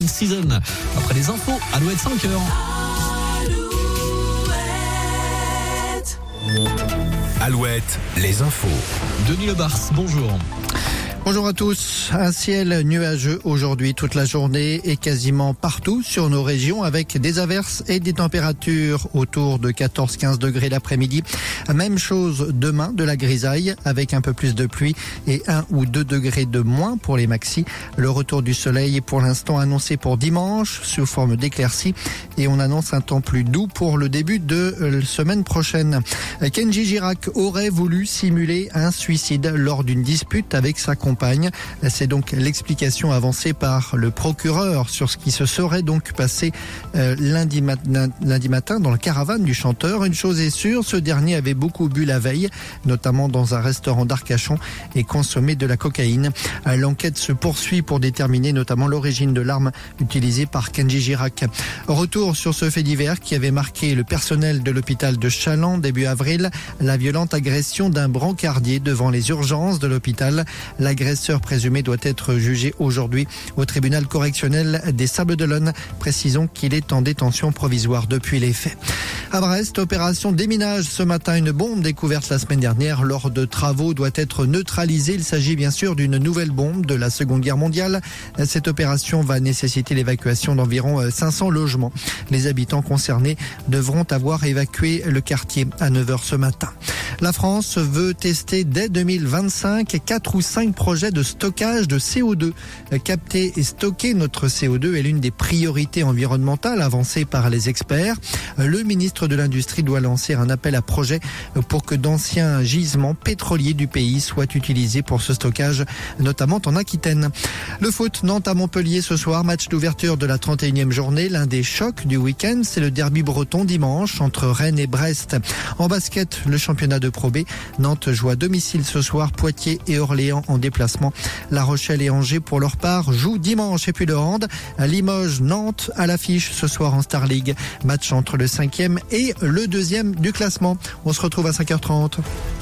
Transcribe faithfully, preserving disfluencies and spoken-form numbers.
Season. Après les infos, Alouette cinq heures. Alouette, les infos. Denis Lebars, bonjour. Bonjour à tous. Un ciel nuageux aujourd'hui toute la journée et quasiment partout sur nos régions avec des averses et des températures autour de quatorze à quinze degrés l'après-midi. Même chose demain, de la grisaille avec un peu plus de pluie et un ou deux degrés de moins pour les maxis. Le retour du soleil est pour l'instant annoncé pour dimanche sous forme d'éclaircies et on annonce un temps plus doux pour le début de la semaine prochaine. Kenji Girac aurait voulu simuler un suicide lors d'une dispute avec sa compagne. C'est donc l'explication avancée par le procureur sur ce qui se serait donc passé euh, lundi, mat- lundi matin dans le caravane du chanteur. Une chose est sûre, ce dernier avait beaucoup bu la veille, notamment dans un restaurant d'Arcachon, et consommé de la cocaïne. L'enquête se poursuit pour déterminer notamment l'origine de l'arme utilisée par Kenji Girac. Retour sur ce fait divers qui avait marqué le personnel de l'hôpital de Challans début avril, la violente agression d'un brancardier devant les urgences de l'hôpital. L'agresseur présumé doit être jugé aujourd'hui au tribunal correctionnel des Sables-d'Olonne. Précisons qu'il est en détention provisoire depuis les faits. À Brest, opération déminage ce matin. Une bombe découverte la semaine dernière lors de travaux doit être neutralisée. Il s'agit bien sûr d'une nouvelle bombe de la Seconde Guerre mondiale. Cette opération va nécessiter l'évacuation d'environ cinq cents logements. Les habitants concernés devront avoir évacué le quartier à neuf heures ce matin. La France veut tester dès deux mille vingt-cinq quatre ou cinq projets de stockage de C O deux. Capter et stocker notre C O deux est l'une des priorités environnementales avancées par les experts. Le ministre de l'Industrie doit lancer un appel à projet pour que d'anciens gisements pétroliers du pays soient utilisés pour ce stockage, notamment en Aquitaine. Le foot, Nantes à Montpellier ce soir, match d'ouverture de la trente et unième journée. L'un des chocs du week-end, c'est le derby breton dimanche entre Rennes et Brest. En basket, le championnat de Pro B, Nantes joue à domicile ce soir, Poitiers et Orléans en déplacement. La Rochelle et Angers pour leur part jouent dimanche. Et puis le hand, Limoges, Nantes à l'affiche ce soir en Star League. Match entre le cinquième et le deuxième du classement. On se retrouve à cinq heures trente.